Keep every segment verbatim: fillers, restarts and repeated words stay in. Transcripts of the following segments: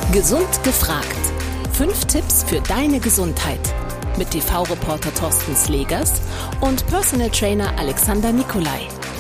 Gesund gefragt. Fünf Tipps für deine Gesundheit. Mit T V-Reporter Thorsten Slegers und Personal Trainer Alexander Nikolai.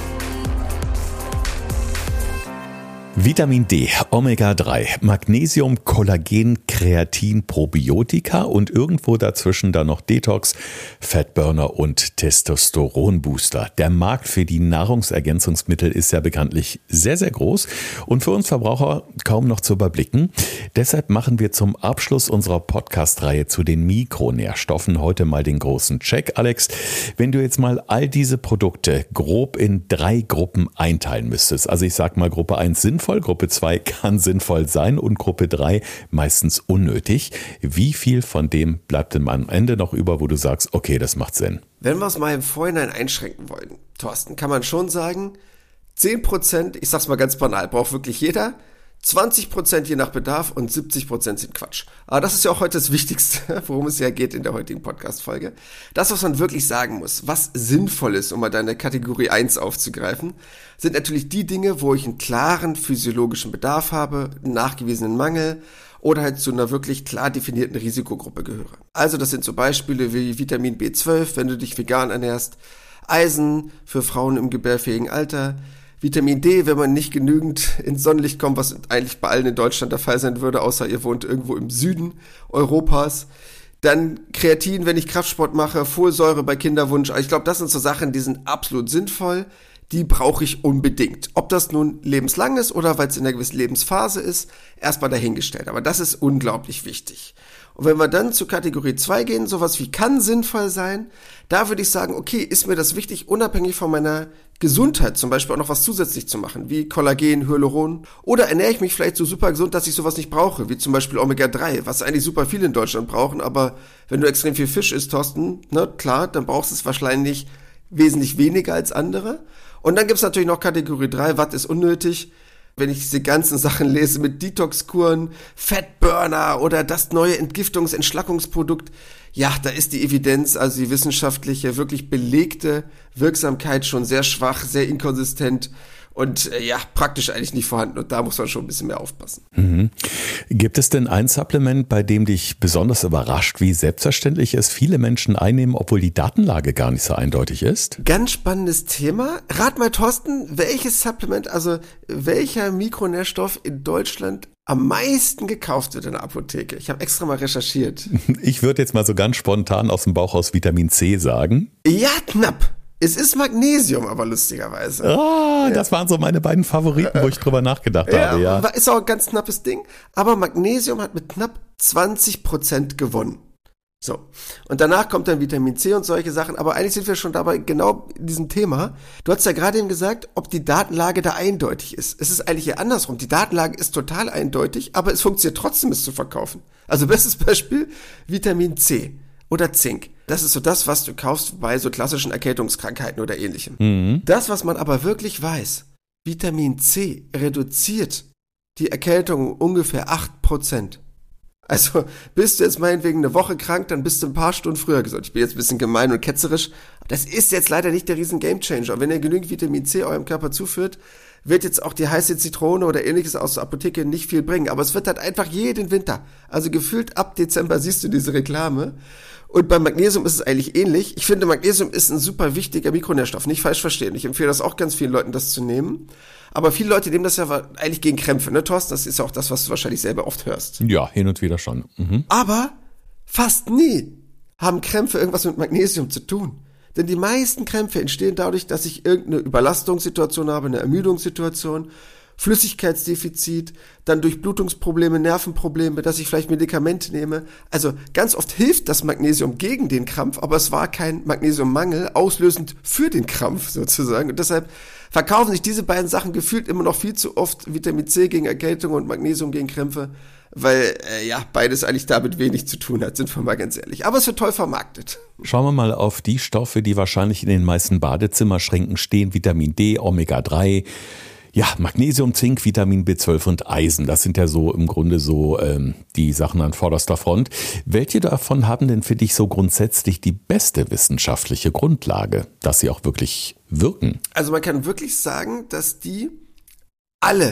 Vitamin D, Omega drei, Magnesium, Kollagen, Kreatin, Probiotika und irgendwo dazwischen dann noch Detox, Fettburner und Testosteronbooster. Der Markt für die Nahrungsergänzungsmittel ist ja bekanntlich sehr, sehr groß und für uns Verbraucher kaum noch zu überblicken. Deshalb machen wir zum Abschluss unserer Podcast-Reihe zu den Mikronährstoffen heute mal den großen Check. Alex, wenn du jetzt mal all diese Produkte grob in drei Gruppen einteilen müsstest, also ich sag mal Gruppe eins sinnvoll, Gruppe zwei kann sinnvoll sein und Gruppe drei meistens unnötig. Wie viel von dem bleibt denn am Ende noch über, wo du sagst, okay, das macht Sinn? Wenn wir es mal im Vorhinein einschränken wollen, Thorsten, kann man schon sagen, zehn Prozent, ich sag's mal ganz banal, braucht wirklich jeder, zwanzig Prozent je nach Bedarf und siebzig Prozent sind Quatsch. Aber das ist ja auch heute das Wichtigste, worum es ja geht in der heutigen Podcast-Folge. Das, was man wirklich sagen muss, was sinnvoll ist, um mal deine Kategorie eins aufzugreifen, sind natürlich die Dinge, wo ich einen klaren physiologischen Bedarf habe, einen nachgewiesenen Mangel oder halt zu einer wirklich klar definierten Risikogruppe gehöre. Also das sind so Beispiele wie Vitamin B zwölf, wenn du dich vegan ernährst, Eisen für Frauen im gebärfähigen Alter, Vitamin D, wenn man nicht genügend ins Sonnenlicht kommt, was eigentlich bei allen in Deutschland der Fall sein würde, außer ihr wohnt irgendwo im Süden Europas. Dann Kreatin, wenn ich Kraftsport mache, Folsäure bei Kinderwunsch. Also ich glaube, das sind so Sachen, die sind absolut sinnvoll. Die brauche ich unbedingt. Ob das nun lebenslang ist oder weil es in einer gewissen Lebensphase ist, erstmal dahingestellt. Aber das ist unglaublich wichtig. Und wenn wir dann zu Kategorie zwei gehen, sowas wie kann sinnvoll sein, da würde ich sagen, okay, ist mir das wichtig, unabhängig von meiner Gesundheit zum Beispiel auch noch was zusätzlich zu machen, wie Kollagen, Hyaluron, oder ernähre ich mich vielleicht so super gesund, dass ich sowas nicht brauche, wie zum Beispiel Omega drei, was eigentlich super viele in Deutschland brauchen, aber wenn du extrem viel Fisch isst, Thorsten, ne, klar, dann brauchst du es wahrscheinlich wesentlich weniger als andere. Und dann gibt's natürlich noch Kategorie drei, was ist unnötig? Wenn ich diese ganzen Sachen lese mit Detox-Kuren, Fettburner oder das neue Entgiftungs-, Entschlackungsprodukt, ja, da ist die Evidenz, also die wissenschaftliche, wirklich belegte Wirksamkeit schon sehr schwach, sehr inkonsistent und äh, ja, praktisch eigentlich nicht vorhanden. Und da muss man schon ein bisschen mehr aufpassen. Mhm. Gibt es denn ein Supplement, bei dem dich besonders überrascht, wie selbstverständlich es viele Menschen einnehmen, obwohl die Datenlage gar nicht so eindeutig ist? Ganz spannendes Thema. Rat mal, Thorsten, welches Supplement, also welcher Mikronährstoff in Deutschland am meisten gekauft wird in der Apotheke? Ich habe extra mal recherchiert. Ich würde jetzt mal so ganz spontan aus dem Bauch aus Vitamin C sagen. Ja, knapp. Es ist Magnesium, aber lustigerweise. Ah, das waren so meine beiden Favoriten, wo ich drüber nachgedacht ja, habe. Ja, ist auch ein ganz knappes Ding. Aber Magnesium hat mit knapp zwanzig Prozent gewonnen. So. Und danach kommt dann Vitamin C und solche Sachen. Aber eigentlich sind wir schon dabei genau in diesem Thema. Du hast ja gerade eben gesagt, ob die Datenlage da eindeutig ist. Es ist eigentlich eher andersrum. Die Datenlage ist total eindeutig, aber es funktioniert trotzdem, es zu verkaufen. Also bestes Beispiel, Vitamin C oder Zink. Das ist so das, was du kaufst bei so klassischen Erkältungskrankheiten oder ähnlichem. Mhm. Das, was man aber wirklich weiß, Vitamin C reduziert die Erkältung um ungefähr acht Prozent. Also bist du jetzt meinetwegen eine Woche krank, dann bist du ein paar Stunden früher gesund. Ich bin jetzt ein bisschen gemein und ketzerisch. Das ist jetzt leider nicht der riesen Gamechanger. Wenn ihr genügend Vitamin C eurem Körper zuführt, wird jetzt auch die heiße Zitrone oder ähnliches aus der Apotheke nicht viel bringen. Aber es wird halt einfach jeden Winter. Also gefühlt ab Dezember siehst du diese Reklame. Und beim Magnesium ist es eigentlich ähnlich. Ich finde, Magnesium ist ein super wichtiger Mikronährstoff. Nicht falsch verstehen. Ich empfehle das auch ganz vielen Leuten, das zu nehmen. Aber viele Leute nehmen das ja eigentlich gegen Krämpfe, ne, Thorsten? Das ist ja auch das, was du wahrscheinlich selber oft hörst. Ja, hin und wieder schon. Mhm. Aber fast nie haben Krämpfe irgendwas mit Magnesium zu tun. Denn die meisten Krämpfe entstehen dadurch, dass ich irgendeine Überlastungssituation habe, eine Ermüdungssituation, Flüssigkeitsdefizit, dann Durchblutungsprobleme, Nervenprobleme, dass ich vielleicht Medikamente nehme. Also ganz oft hilft das Magnesium gegen den Krampf, aber es war kein Magnesiummangel auslösend für den Krampf sozusagen. Und deshalb verkaufen sich diese beiden Sachen gefühlt immer noch viel zu oft, Vitamin C gegen Erkältung und Magnesium gegen Krämpfe, weil äh, ja beides eigentlich damit wenig zu tun hat, sind wir mal ganz ehrlich. Aber es wird toll vermarktet. Schauen wir mal auf die Stoffe, die wahrscheinlich in den meisten Badezimmerschränken stehen. Vitamin D, Omega drei, ja, Magnesium, Zink, Vitamin B zwölf und Eisen. Das sind ja so im Grunde so ähm, die Sachen an vorderster Front. Welche davon haben denn für dich so grundsätzlich die beste wissenschaftliche Grundlage, dass sie auch wirklich wirken? Also man kann wirklich sagen, dass die alle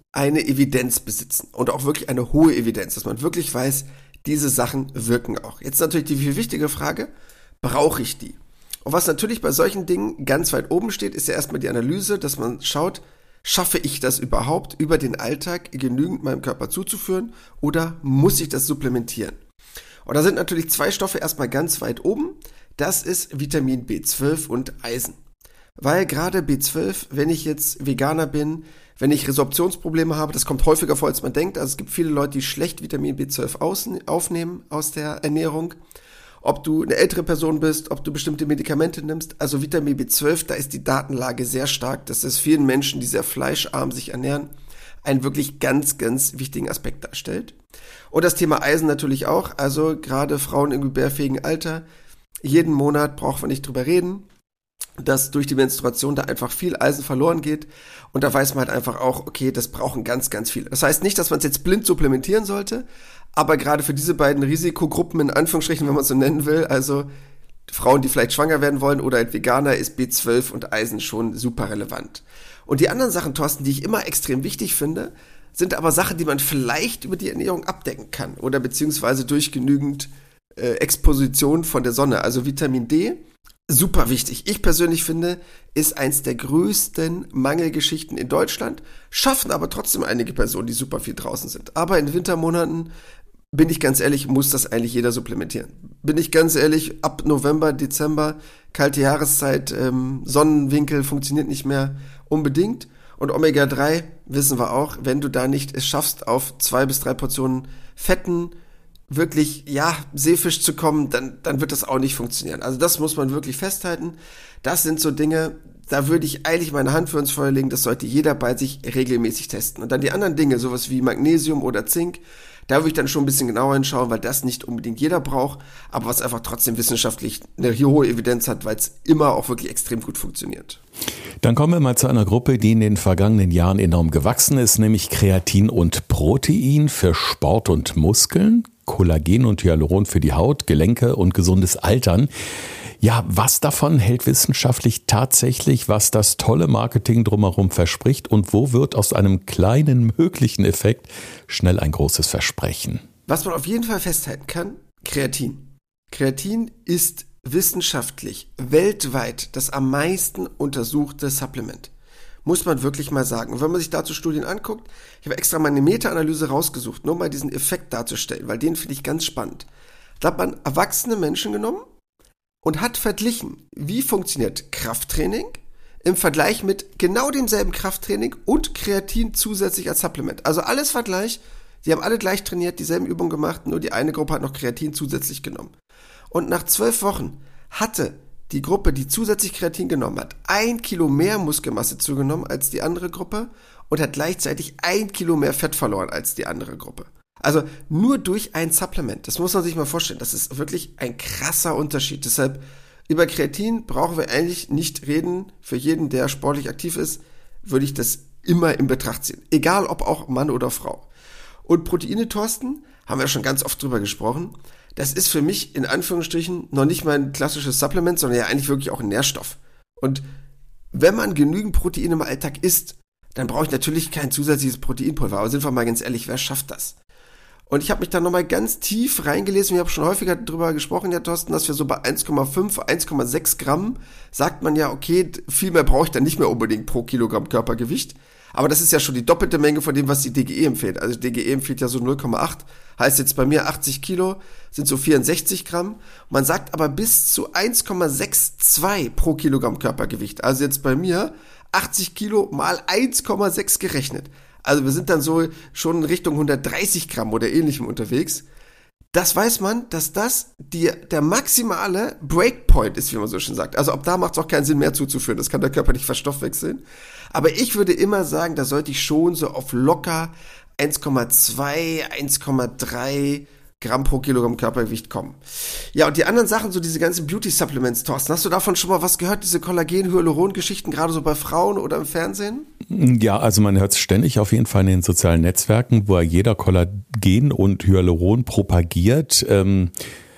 eine Evidenz besitzen und auch wirklich eine hohe Evidenz, dass man wirklich weiß, diese Sachen wirken auch. Jetzt natürlich die viel wichtige Frage, brauche ich die? Und was natürlich bei solchen Dingen ganz weit oben steht, ist ja erstmal die Analyse, dass man schaut, schaffe ich das überhaupt über den Alltag genügend meinem Körper zuzuführen oder muss ich das supplementieren? Und da sind natürlich zwei Stoffe erstmal ganz weit oben. Das ist Vitamin B zwölf und Eisen. Weil gerade B zwölf, wenn ich jetzt Veganer bin, wenn ich Resorptionsprobleme habe, das kommt häufiger vor, als man denkt. Also es gibt viele Leute, die schlecht Vitamin B zwölf außen, aufnehmen aus der Ernährung. Ob du eine ältere Person bist, ob du bestimmte Medikamente nimmst. Also Vitamin B zwölf, da ist die Datenlage sehr stark. Das ist vielen Menschen, die sehr fleischarm sich ernähren, einen wirklich ganz, ganz wichtigen Aspekt darstellt. Und das Thema Eisen natürlich auch. Also gerade Frauen im gebärfähigen Alter, jeden Monat braucht man nicht drüber reden, dass durch die Menstruation da einfach viel Eisen verloren geht. Und da weiß man halt einfach auch, okay, das brauchen ganz, ganz viele. Das heißt nicht, dass man es jetzt blind supplementieren sollte, aber gerade für diese beiden Risikogruppen, in Anführungsstrichen, wenn man es so nennen will, also Frauen, die vielleicht schwanger werden wollen oder halt Veganer, ist B zwölf und Eisen schon super relevant. Und die anderen Sachen, Thorsten, die ich immer extrem wichtig finde, sind aber Sachen, die man vielleicht über die Ernährung abdecken kann oder beziehungsweise durch genügend äh, Exposition von der Sonne. Also Vitamin D, super wichtig. Ich persönlich finde, ist eins der größten Mangelgeschichten in Deutschland, schaffen aber trotzdem einige Personen, die super viel draußen sind. Aber in Wintermonaten, bin ich ganz ehrlich, muss das eigentlich jeder supplementieren. Bin ich ganz ehrlich, ab November, Dezember, kalte Jahreszeit, ähm, Sonnenwinkel funktioniert nicht mehr unbedingt. Und Omega drei, wissen wir auch, wenn du da nicht es schaffst, auf zwei bis drei Portionen Fetten wirklich, ja, Seefisch zu kommen, dann, dann wird das auch nicht funktionieren. Also das muss man wirklich festhalten. Das sind so Dinge, da würde ich eigentlich meine Hand für ins Feuer legen, das sollte jeder bei sich regelmäßig testen. Und dann die anderen Dinge, sowas wie Magnesium oder Zink, da würde ich dann schon ein bisschen genauer hinschauen, weil das nicht unbedingt jeder braucht, aber was einfach trotzdem wissenschaftlich eine hohe Evidenz hat, weil es immer auch wirklich extrem gut funktioniert. Dann kommen wir mal zu einer Gruppe, die in den vergangenen Jahren enorm gewachsen ist, nämlich Kreatin und Protein für Sport und Muskeln, Kollagen und Hyaluron für die Haut, Gelenke und gesundes Altern. Ja, was davon hält wissenschaftlich tatsächlich, was das tolle Marketing drumherum verspricht und wo wird aus einem kleinen möglichen Effekt schnell ein großes Versprechen? Was man auf jeden Fall festhalten kann, Kreatin. Kreatin ist wissenschaftlich weltweit das am meisten untersuchte Supplement. Muss man wirklich mal sagen. Und wenn man sich dazu Studien anguckt, ich habe extra mal eine Meta-Analyse rausgesucht, nur mal diesen Effekt darzustellen, weil den finde ich ganz spannend. Da hat man erwachsene Menschen genommen und hat verglichen, wie funktioniert Krafttraining im Vergleich mit genau demselben Krafttraining und Kreatin zusätzlich als Supplement. Also alles Vergleich, die haben alle gleich trainiert, dieselben Übungen gemacht, nur die eine Gruppe hat noch Kreatin zusätzlich genommen. Und nach zwölf Wochen hatte die Gruppe, die zusätzlich Kreatin genommen hat, ein Kilo mehr Muskelmasse zugenommen als die andere Gruppe und hat gleichzeitig ein Kilo mehr Fett verloren als die andere Gruppe. Also nur durch ein Supplement. Das muss man sich mal vorstellen. Das ist wirklich ein krasser Unterschied. Deshalb über Kreatin brauchen wir eigentlich nicht reden. Für jeden, der sportlich aktiv ist, würde ich das immer in Betracht ziehen. Egal ob auch Mann oder Frau. Und Proteine, Thorsten, haben wir schon ganz oft drüber gesprochen. Das ist für mich in Anführungsstrichen noch nicht mal ein klassisches Supplement, sondern ja eigentlich wirklich auch ein Nährstoff. Und wenn man genügend Proteine im Alltag isst, dann brauche ich natürlich kein zusätzliches Proteinpulver. Aber sind wir mal ganz ehrlich, wer schafft das? Und ich habe mich da nochmal ganz tief reingelesen. Wir haben schon häufiger darüber gesprochen, ja Thorsten, dass wir so bei eins Komma fünf, eins Komma sechs Gramm sagt man ja, okay, viel mehr brauche ich dann nicht mehr unbedingt pro Kilogramm Körpergewicht. Aber das ist ja schon die doppelte Menge von dem, was die D G E empfiehlt. Also die D G E empfiehlt ja so null Komma acht. Heißt jetzt bei mir achtzig Kilo sind so vierundsechzig Gramm. Man sagt aber bis zu eins Komma zweiundsechzig pro Kilogramm Körpergewicht. Also jetzt bei mir achtzig Kilo mal eins Komma sechs gerechnet. Also wir sind dann so schon in Richtung hundertdreißig Gramm oder ähnlichem unterwegs. Das weiß man, dass das die, der maximale Breakpoint ist, wie man so schön sagt. Also ab da macht es auch keinen Sinn mehr zuzuführen. Das kann der Körper nicht verstoffwechseln. Aber ich würde immer sagen, da sollte ich schon so auf locker eins Komma zwei, eins Komma drei Gramm pro Kilogramm Körpergewicht kommen. Ja, und die anderen Sachen, so diese ganzen Beauty-Supplements, Thorsten, hast du davon schon mal was gehört? Diese Kollagen-Hyaluron-Geschichten, gerade so bei Frauen oder im Fernsehen? Ja, also man hört es ständig auf jeden Fall in den sozialen Netzwerken, wo jeder Kollagen und Hyaluron propagiert. Ähm,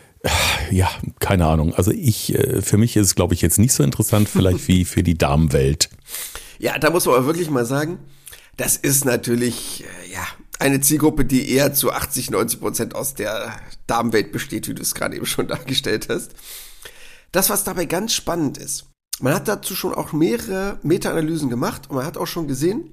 ja, keine Ahnung. Also ich, für mich ist es, glaube ich, jetzt nicht so interessant, vielleicht wie für die Damenwelt. Ja, da muss man aber wirklich mal sagen, das ist natürlich, äh, ja, eine Zielgruppe, die eher zu achtzig, neunzig Prozent aus der Damenwelt besteht, wie du es gerade eben schon dargestellt hast. Das, was dabei ganz spannend ist, man hat dazu schon auch mehrere Meta-Analysen gemacht und man hat auch schon gesehen,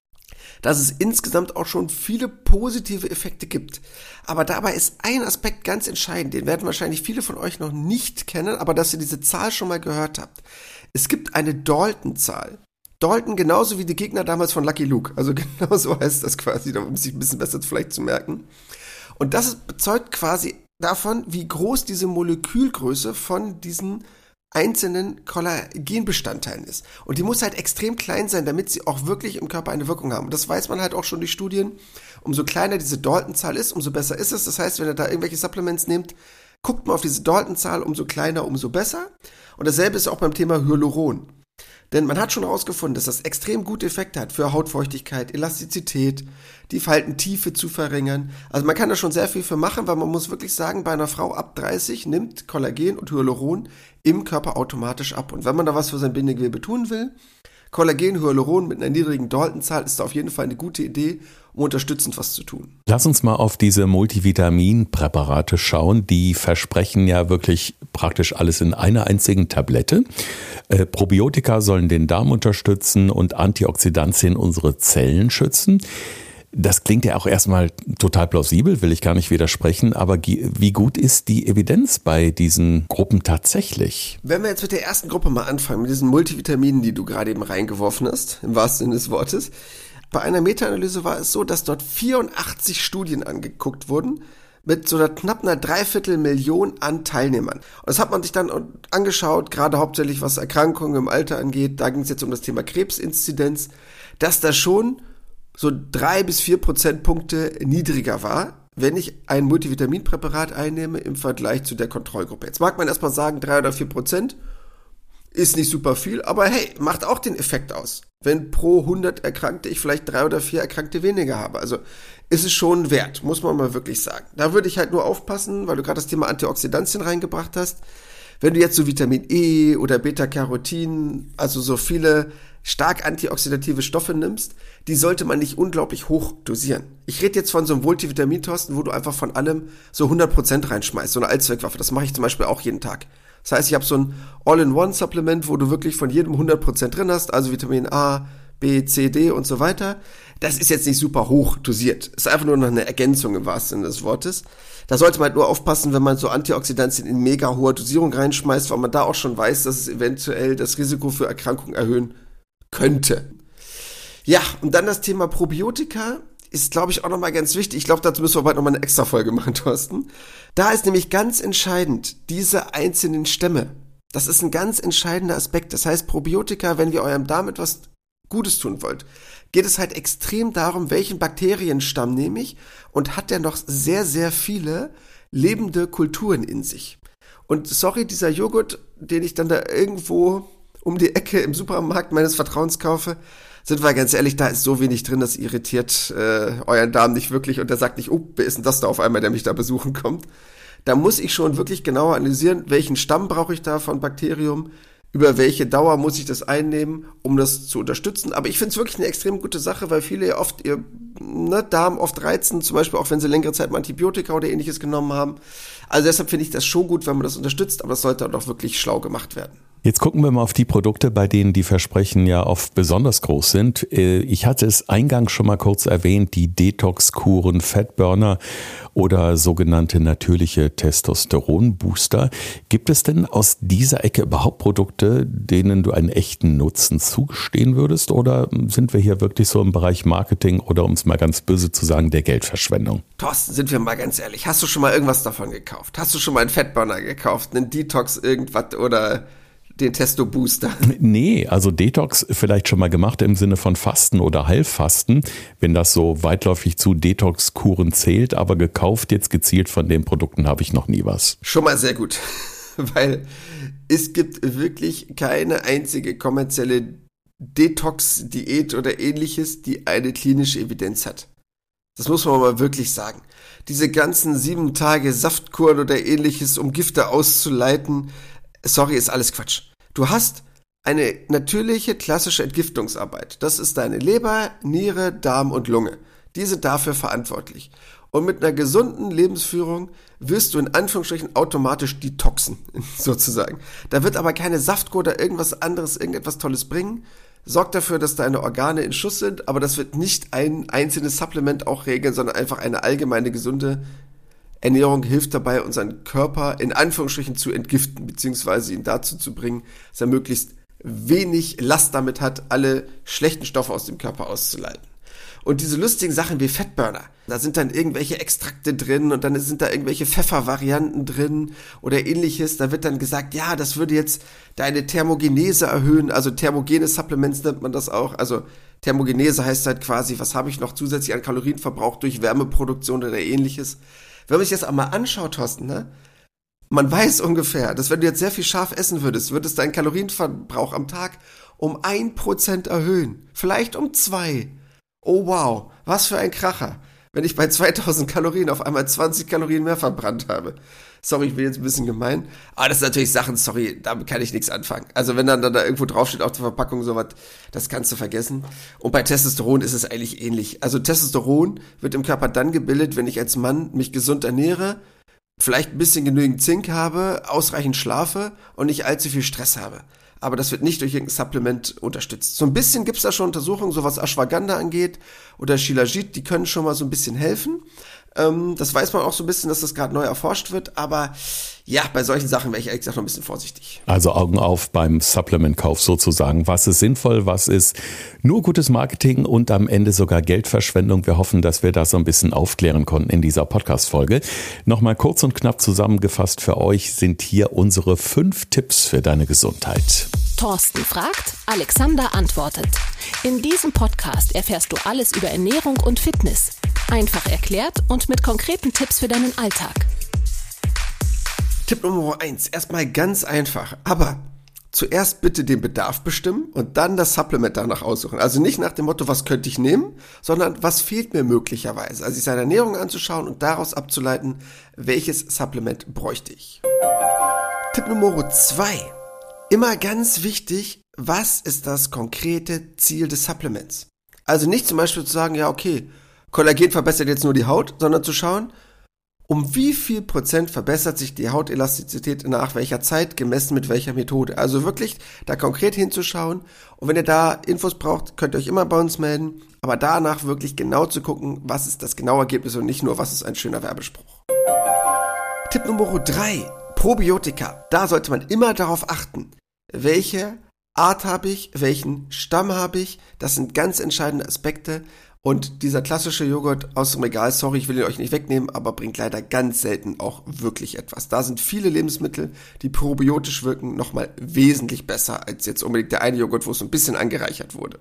dass es insgesamt auch schon viele positive Effekte gibt. Aber dabei ist ein Aspekt ganz entscheidend, den werden wahrscheinlich viele von euch noch nicht kennen, aber dass ihr diese Zahl schon mal gehört habt. Es gibt eine Dalton-Zahl. Dalton genauso wie die Gegner damals von Lucky Luke. Also genau so heißt das quasi, um sich ein bisschen besser vielleicht zu merken. Und das bezeugt quasi davon, wie groß diese Molekülgröße von diesen einzelnen Kollagenbestandteilen ist. Und die muss halt extrem klein sein, damit sie auch wirklich im Körper eine Wirkung haben. Und das weiß man halt auch schon durch Studien. Umso kleiner diese Dalton-Zahl ist, umso besser ist es. Das heißt, wenn ihr da irgendwelche Supplements nehmt, guckt mal auf diese Dalton-Zahl, umso kleiner, umso besser. Und dasselbe ist auch beim Thema Hyaluron. Denn man hat schon herausgefunden, dass das extrem gute Effekte hat für Hautfeuchtigkeit, Elastizität, die Faltentiefe zu verringern. Also man kann da schon sehr viel für machen, weil man muss wirklich sagen, bei einer Frau ab dreißig nimmt Kollagen und Hyaluron im Körper automatisch ab. Und wenn man da was für sein Bindegewebe tun will, Kollagen, Hyaluron mit einer niedrigen Dalton-Zahl ist da auf jeden Fall eine gute Idee, um unterstützend was zu tun. Lass uns mal auf diese Multivitaminpräparate schauen. Die versprechen ja wirklich praktisch alles in einer einzigen Tablette. Äh, Probiotika sollen den Darm unterstützen und Antioxidantien unsere Zellen schützen. Das klingt ja auch erstmal total plausibel, will ich gar nicht widersprechen, aber wie gut ist die Evidenz bei diesen Gruppen tatsächlich? Wenn wir jetzt mit der ersten Gruppe mal anfangen, mit diesen Multivitaminen, die du gerade eben reingeworfen hast, im wahrsten Sinne des Wortes. Bei einer Meta-Analyse war es so, dass dort vierundachtzig Studien angeguckt wurden, mit so einer knapp einer Dreiviertelmillion an Teilnehmern. Und das hat man sich dann angeschaut, gerade hauptsächlich was Erkrankungen im Alter angeht, da ging es jetzt um das Thema Krebsinzidenz, dass da schon so drei bis vier Prozentpunkte niedriger war, wenn ich ein Multivitaminpräparat einnehme im Vergleich zu der Kontrollgruppe. Jetzt mag man erstmal sagen, drei oder vier Prozent ist nicht super viel, aber hey, macht auch den Effekt aus. Wenn pro hundert Erkrankte ich vielleicht drei oder vier Erkrankte weniger habe. Also ist es schon wert, muss man mal wirklich sagen. Da würde ich halt nur aufpassen, weil du gerade das Thema Antioxidantien reingebracht hast. Wenn du jetzt so Vitamin E oder Beta-Carotin, also so viele stark antioxidative Stoffe nimmst, die sollte man nicht unglaublich hoch dosieren. Ich rede jetzt von so einem Multivitamin-Tosten, wo du einfach von allem so hundert Prozent reinschmeißt, so eine Allzweckwaffe. Das mache ich zum Beispiel auch jeden Tag. Das heißt, ich habe so ein All-in-One-Supplement, wo du wirklich von jedem hundert Prozent drin hast, also Vitamin A, B, C, D und so weiter. Das ist jetzt nicht super hoch dosiert. Ist einfach nur noch eine Ergänzung im wahrsten Sinne des Wortes. Da sollte man halt nur aufpassen, wenn man so Antioxidantien in mega hoher Dosierung reinschmeißt, weil man da auch schon weiß, dass es eventuell das Risiko für Erkrankungen erhöhen könnte. Ja, und dann das Thema Probiotika ist, glaube ich, auch nochmal ganz wichtig. Ich glaube, dazu müssen wir bald nochmal eine extra Folge machen, Thorsten. Da ist nämlich ganz entscheidend diese einzelnen Stämme. Das ist ein ganz entscheidender Aspekt. Das heißt, Probiotika, wenn ihr eurem Darm etwas Gutes tun wollt, geht es halt extrem darum, welchen Bakterienstamm nehme ich und hat der noch sehr, sehr viele lebende Kulturen in sich. Und sorry, dieser Joghurt, den ich dann da irgendwo um die Ecke im Supermarkt meines Vertrauens kaufe, sind wir ganz ehrlich, da ist so wenig drin, das irritiert äh, euren Darm nicht wirklich und der sagt nicht, oh, wer ist denn das da auf einmal, der mich da besuchen kommt. Da muss ich schon wirklich genauer analysieren, welchen Stamm brauche ich da von Bakterium, über welche Dauer muss ich das einnehmen, um das zu unterstützen. Aber ich finde es wirklich eine extrem gute Sache, weil viele ja oft ihr ne, Darm oft reizen, zum Beispiel auch wenn sie längere Zeit mal Antibiotika oder ähnliches genommen haben. Also deshalb finde ich das schon gut, wenn man das unterstützt, aber das sollte auch wirklich schlau gemacht werden. Jetzt gucken wir mal auf die Produkte, bei denen die Versprechen ja oft besonders groß sind. Ich hatte es eingangs schon mal kurz erwähnt, die Detox-Kuren, Fatburner oder sogenannte natürliche Testosteron-Booster. Gibt es denn aus dieser Ecke überhaupt Produkte, denen du einen echten Nutzen zugestehen würdest? Oder sind wir hier wirklich so im Bereich Marketing oder, um es mal ganz böse zu sagen, der Geldverschwendung? Thorsten, sind wir mal ganz ehrlich, hast du schon mal irgendwas davon gekauft? Hast du schon mal einen Fatburner gekauft, einen Detox irgendwas oder den Testo-Booster? Nee, also Detox vielleicht schon mal gemacht im Sinne von Fasten oder Heilfasten, wenn das so weitläufig zu Detox-Kuren zählt, aber gekauft jetzt gezielt von den Produkten habe ich noch nie was. Schon mal sehr gut, weil es gibt wirklich keine einzige kommerzielle Detox-Diät oder ähnliches, die eine klinische Evidenz hat. Das muss man mal wirklich sagen. Diese ganzen sieben Tage Saftkuren oder ähnliches, um Gifte auszuleiten, sorry, ist alles Quatsch. Du hast eine natürliche, klassische Entgiftungsarbeit. Das ist deine Leber, Niere, Darm und Lunge. Die sind dafür verantwortlich. Und mit einer gesunden Lebensführung wirst du in Anführungsstrichen automatisch detoxen, sozusagen. Da wird aber keine Saftkur oder irgendwas anderes, irgendetwas Tolles bringen. Sorgt dafür, dass deine Organe in Schuss sind, aber das wird nicht ein einzelnes Supplement auch regeln, sondern einfach eine allgemeine gesunde Ernährung hilft dabei, unseren Körper in Anführungsstrichen zu entgiften, beziehungsweise ihn dazu zu bringen, dass er möglichst wenig Last damit hat, alle schlechten Stoffe aus dem Körper auszuleiten. Und diese lustigen Sachen wie Fettburner, da sind dann irgendwelche Extrakte drin und dann sind da irgendwelche Pfeffervarianten drin oder ähnliches. Da wird dann gesagt, ja, das würde jetzt deine Thermogenese erhöhen, also thermogene Supplements nennt man das auch. Also Thermogenese heißt halt quasi, was habe ich noch zusätzlich an Kalorienverbrauch durch Wärmeproduktion oder ähnliches. Wenn man sich das einmal anschaut, Thorsten, ne? Man weiß ungefähr, dass wenn du jetzt sehr viel scharf essen würdest, würdest deinen Kalorienverbrauch am Tag um ein Prozent erhöhen. Vielleicht um zwei. Oh wow, was für ein Kracher, wenn ich bei zweitausend Kalorien auf einmal zwanzig Kalorien mehr verbrannt habe. Sorry, ich bin jetzt ein bisschen gemein, aber das sind natürlich Sachen, sorry, damit kann ich nichts anfangen. Also wenn dann, dann da irgendwo draufsteht auf der Verpackung sowas, das kannst du vergessen. Und bei Testosteron ist es eigentlich ähnlich. Also Testosteron wird im Körper dann gebildet, wenn ich als Mann mich gesund ernähre, vielleicht ein bisschen genügend Zink habe, ausreichend schlafe und nicht allzu viel Stress habe. Aber das wird nicht durch irgendein Supplement unterstützt. So ein bisschen gibt's da schon Untersuchungen, so was Ashwagandha angeht oder Shilajit, die können schon mal so ein bisschen helfen. Ähm, das weiß man auch so ein bisschen, dass das gerade neu erforscht wird, aber ja, bei solchen Sachen wäre ich ehrlich gesagt noch ein bisschen vorsichtig. Also Augen auf beim Supplementkauf sozusagen. Was ist sinnvoll, was ist nur gutes Marketing und am Ende sogar Geldverschwendung. Wir hoffen, dass wir das so ein bisschen aufklären konnten in dieser Podcast-Folge. Nochmal kurz und knapp zusammengefasst für euch sind hier unsere fünf Tipps für deine Gesundheit. Thorsten fragt, Alexander antwortet. In diesem Podcast erfährst du alles über Ernährung und Fitness. Einfach erklärt und mit konkreten Tipps für deinen Alltag. Tipp Nummer eins, erstmal ganz einfach, aber zuerst bitte den Bedarf bestimmen und dann das Supplement danach aussuchen. Also nicht nach dem Motto, was könnte ich nehmen, sondern was fehlt mir möglicherweise. Also sich seine Ernährung anzuschauen und daraus abzuleiten, welches Supplement bräuchte ich. Tipp Nummer zwei, immer ganz wichtig, was ist das konkrete Ziel des Supplements? Also nicht zum Beispiel zu sagen, ja okay, Kollagen verbessert jetzt nur die Haut, sondern zu schauen, um wie viel Prozent verbessert sich die Hautelastizität nach welcher Zeit, gemessen mit welcher Methode. Also wirklich da konkret hinzuschauen. Und wenn ihr da Infos braucht, könnt ihr euch immer bei uns melden. Aber danach wirklich genau zu gucken, was ist das genaue Ergebnis und nicht nur, was ist ein schöner Werbespruch. Tipp Nummer drei, Probiotika. Da sollte man immer darauf achten, welche Art habe ich, welchen Stamm habe ich. Das sind ganz entscheidende Aspekte. Und dieser klassische Joghurt aus dem Regal, sorry, ich will ihn euch nicht wegnehmen, aber bringt leider ganz selten auch wirklich etwas. Da sind viele Lebensmittel, die probiotisch wirken, nochmal wesentlich besser als jetzt unbedingt der eine Joghurt, wo es ein bisschen angereichert wurde.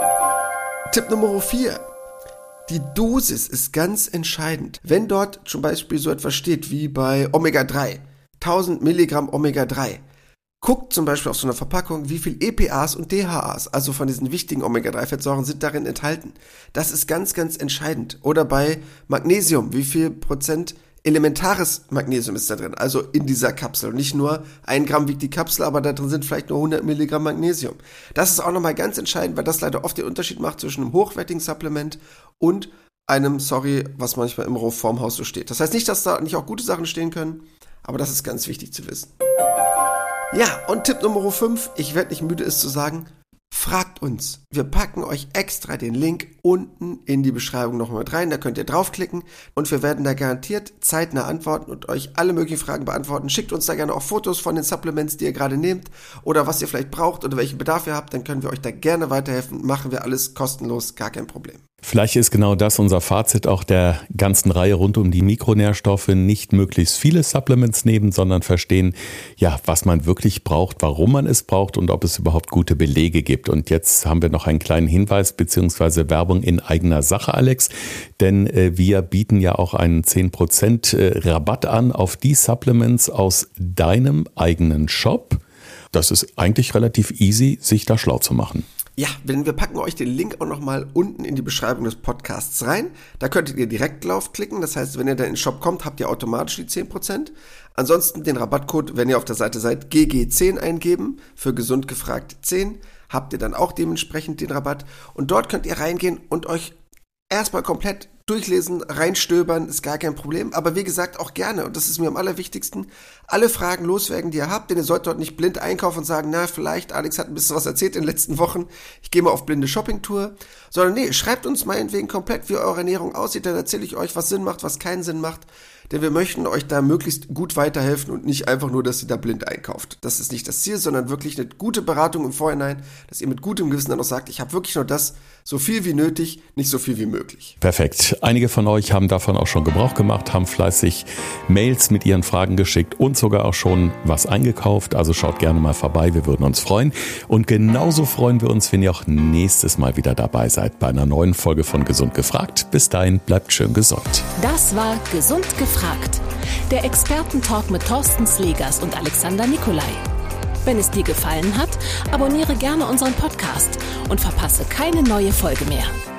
Tipp Nummer vier. Die Dosis ist ganz entscheidend. Wenn dort zum Beispiel so etwas steht wie bei Omega drei, tausend Milligramm Omega drei, guckt zum Beispiel auf so einer Verpackung, wie viel E P As und D H As, also von diesen wichtigen Omega drei Fettsäuren, sind darin enthalten. Das ist ganz, ganz entscheidend. Oder bei Magnesium, wie viel Prozent elementares Magnesium ist da drin, also in dieser Kapsel. Nicht nur ein Gramm wiegt die Kapsel, aber da drin sind vielleicht nur hundert Milligramm Magnesium. Das ist auch nochmal ganz entscheidend, weil das leider oft den Unterschied macht zwischen einem hochwertigen Supplement und einem, sorry, was manchmal im Rohformhaus so steht. Das heißt nicht, dass da nicht auch gute Sachen stehen können, aber das ist ganz wichtig zu wissen. Ja, und Tipp Nummer fünf, ich werde nicht müde, es zu sagen, fragt uns. Wir packen euch extra den Link unten in die Beschreibung nochmal mit rein, da könnt ihr draufklicken und wir werden da garantiert zeitnah antworten und euch alle möglichen Fragen beantworten. Schickt uns da gerne auch Fotos von den Supplements, die ihr gerade nehmt oder was ihr vielleicht braucht oder welchen Bedarf ihr habt, dann können wir euch da gerne weiterhelfen. Machen wir alles kostenlos, gar kein Problem. Vielleicht ist genau das unser Fazit auch der ganzen Reihe rund um die Mikronährstoffe. Nicht möglichst viele Supplements nehmen, sondern verstehen, ja, was man wirklich braucht, warum man es braucht und ob es überhaupt gute Belege gibt. Und jetzt haben wir noch einen kleinen Hinweis bzw. Werbung in eigener Sache, Alex. Denn äh, wir bieten ja auch einen zehn Prozent Rabatt an auf die Supplements aus deinem eigenen Shop. Das ist eigentlich relativ easy, sich da schlau zu machen. Ja, denn wir packen euch den Link auch nochmal unten in die Beschreibung des Podcasts rein. Da könntet ihr direkt draufklicken. Das heißt, wenn ihr da in den Shop kommt, habt ihr automatisch die zehn Prozent. Ansonsten den Rabattcode, wenn ihr auf der Seite seid, G G zehn eingeben für gesund gefragt zehn. Habt ihr dann auch dementsprechend den Rabatt. Und dort könnt ihr reingehen und euch erstmal komplett durchlesen, reinstöbern, ist gar kein Problem. Aber wie gesagt, auch gerne, und das ist mir am allerwichtigsten, alle Fragen loswerden, die ihr habt. Denn ihr sollt dort nicht blind einkaufen und sagen, na, vielleicht, Alex hat ein bisschen was erzählt in den letzten Wochen, ich gehe mal auf blinde Shoppingtour. Sondern nee, schreibt uns meinetwegen komplett, wie eure Ernährung aussieht. Dann erzähle ich euch, was Sinn macht, was keinen Sinn macht. Denn wir möchten euch da möglichst gut weiterhelfen und nicht einfach nur, dass ihr da blind einkauft. Das ist nicht das Ziel, sondern wirklich eine gute Beratung im Vorhinein, dass ihr mit gutem Gewissen dann auch sagt, ich habe wirklich nur das, so viel wie nötig, nicht so viel wie möglich. Perfekt. Einige von euch haben davon auch schon Gebrauch gemacht, haben fleißig Mails mit ihren Fragen geschickt und sogar auch schon was eingekauft. Also schaut gerne mal vorbei, wir würden uns freuen. Und genauso freuen wir uns, wenn ihr auch nächstes Mal wieder dabei seid bei einer neuen Folge von Gesund gefragt. Bis dahin, bleibt schön gesund. Das war Gesund gefragt. Der Expertentalk mit Thorsten Slegers und Alexander Nikolai. Wenn es dir gefallen hat, abonniere gerne unseren Podcast und verpasse keine neue Folge mehr.